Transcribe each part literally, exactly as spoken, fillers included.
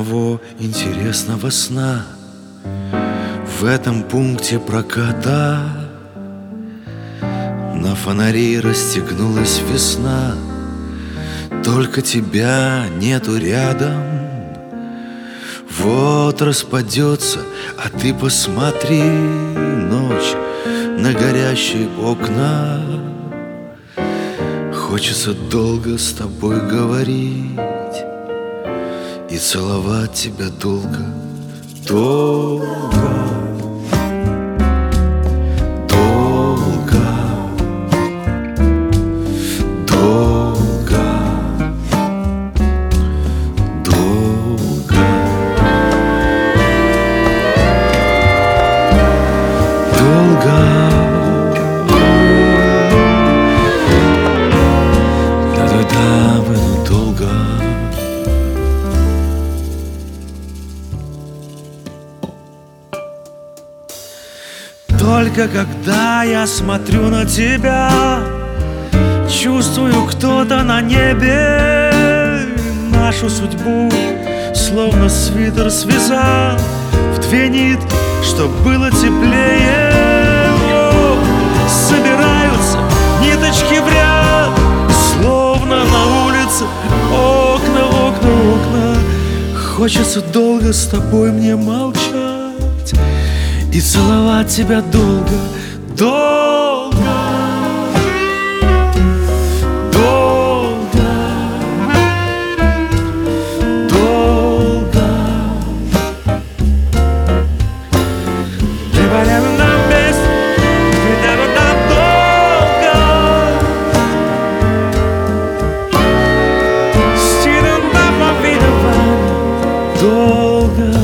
одного интересного сна. В этом пункте проката на фонари расстегнулась весна. Только тебя нету рядом. Вот распадется, а ты посмотри, ночь на горящие окна. Хочется долго с тобой говорить и целовать тебя долго, долго, долго, долго, долго, долго. Да-да-да, было долго. Только когда я смотрю на тебя, чувствую, кто-то на небе нашу судьбу словно свитер связал в две нитки, чтоб было теплее. О, собираются ниточки в ряд, словно на улице окна, окна, окна. Хочется долго с тобой мне молчать и целовать тебя долго, долго, долго, долго. Либо-либо нам вместе, либо нам долго. Стены нам обвиновали долго.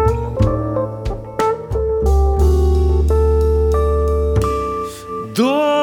До